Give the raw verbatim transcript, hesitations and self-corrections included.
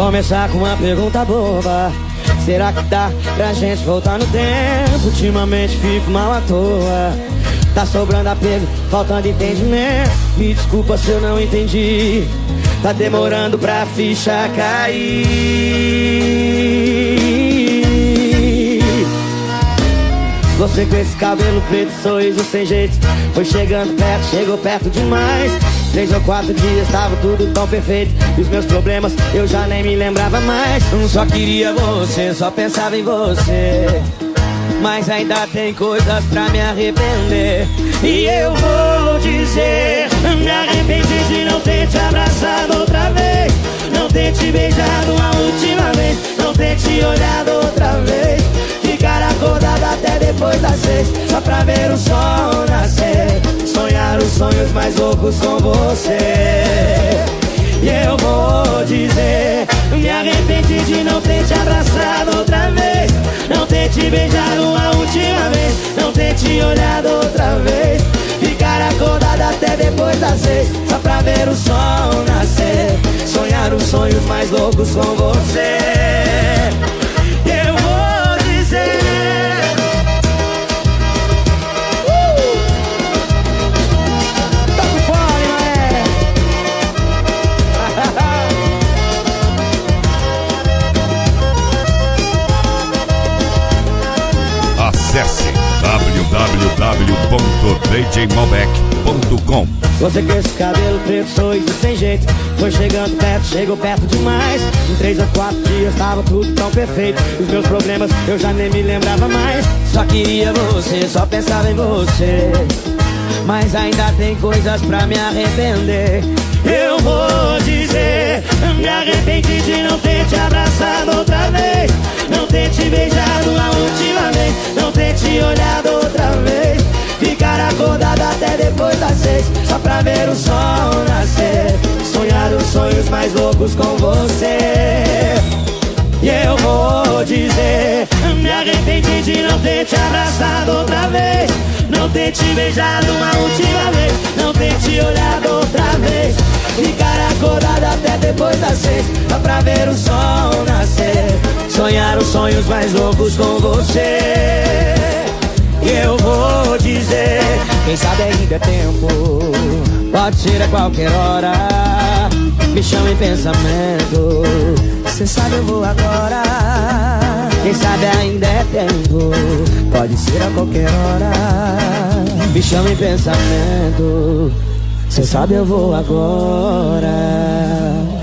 começar com uma pergunta boba. Será que dá pra gente voltar no tempo? Ultimamente fico mal à toa. Tá sobrando apego, faltando entendimento. Me desculpa se eu não entendi. Tá demorando pra ficha cair. Você com esse cabelo preto, sorriso sem jeito, foi chegando perto, chegou perto demais. Três ou quatro dias tava tudo tão perfeito, e os meus problemas eu já nem me lembrava mais. Eu só queria você, só pensava em você, mas ainda tem coisas pra me arrepender. E eu vou dizer, me arrependi de não ter te abraçado outra vez, não ter te beijado a última vez, não ter te olhado outra vez, ficar acordado até depois das seis, só pra ver o sol nascer, sonhar os sonhos mais loucos com você. E eu vou dizer, me arrependi de não ter te abraçado outra vez, não ter te beijado a última vez, não ter te olhado outra vez, ficar acordado até depois das seis, só pra ver o sol nascer, sonhar os sonhos mais loucos com você. Eu vou dizer, acesse w w w ponto d j malbec ponto com. Você com esse cabelo preto, sorriso sem jeito, foi chegando perto, chegou perto demais. Em três ou quatro dias tava tudo tão perfeito, os meus problemas eu já nem me lembrava mais. Só queria você, só pensava em você, mas ainda tem coisas pra me arrepender. Eu vou dizer, me arrependi de não ter te abraçado outra vez, não ter te beijado a última vez, não ter te olhado outra vez, ficar acordado até depois das seis, só pra ver o sol nascer, sonhar os sonhos mais loucos com você. E eu vou dizer, me arrependi de não ter te abraçado outra vez, não ter te beijado uma última vez, não ter te olhado outra vez, ficar acordado até depois das seis, só pra ver o sol nascer, sonhar os sonhos mais loucos com você. E eu vou dizer, quem sabe ainda é tempo, pode ser a qualquer hora, me chama em pensamento, cê sabe eu vou agora. Quem sabe ainda é tempo, pode ser a qualquer hora, me chama em pensamento, cê sabe eu vou agora.